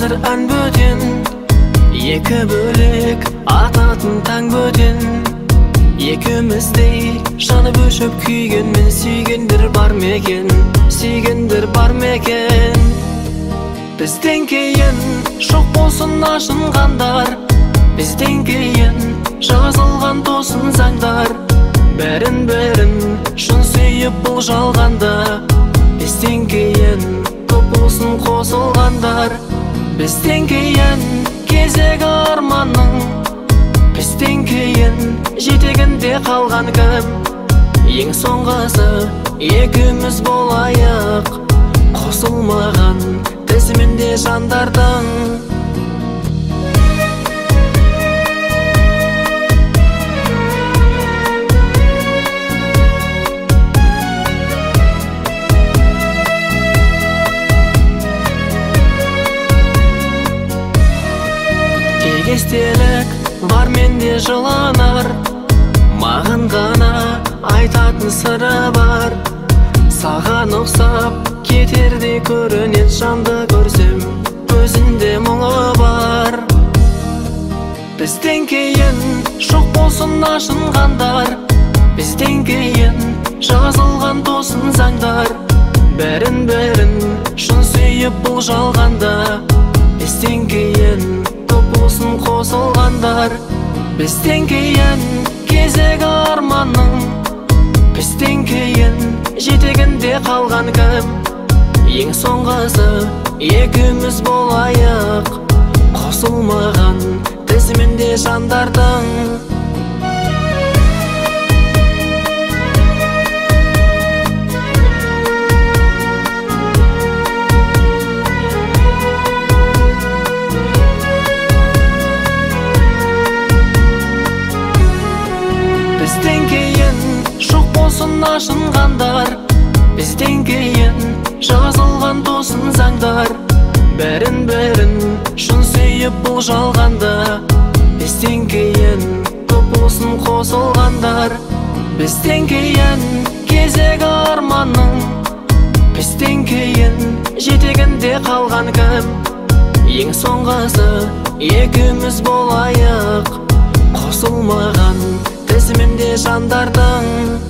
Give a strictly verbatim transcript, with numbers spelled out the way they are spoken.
қазір ән бөтен, екі бөлек ататын таң бөтен. Екеуміздей жанып өшіп күйгенмен сүйгендер бар ма екен, сүйгендер бар ма екен? Бізден кейін жоқ болсын ашынғандар, бізден кейін жазылған тосын заңдар. Бәрін-бәрін шын сүйіп бұл жалғанда, бізден кейін көп болсын қосылғандар. Бізден кейін кезегі арманның, бізден кейін жетегінде қалған кім? Ең соңғысы екеуміз болайық, қосылмаған тізімінде жандардың. Естелік бар менде жыланар, маған ғана айтатын сыры бар. Саған ұқсап кетердей көрінет жанды көрсем, өзінде мұңы бар. Бізден кейін жоқ болсын ашынғандар, бізден кейін жазылған тосын заңдар. Бәрін-бәрін шын сүйіп бұл жалғанда, бізден кейін болсын қосылғандар. Бізден кейін кезегі арманның, бізден кейін жетегінде қалған кім? Ең соңғысы екеуміз болайық, қосылмаған тізімінде жандардың. Бізден кейін жоқ болсын ашынғандар, бізден кейін жазылған тосын заңдар. Бәрін-бәрін шын сүйіп бұл жалғанда, бізден кейін көп болсын қосылғандар. Бізден кейін кезегі арманның, бізден кейін жетегінде қалған кім? Ең соңғысы екеуміз болайық, қосылмаған тізімінде жандардың.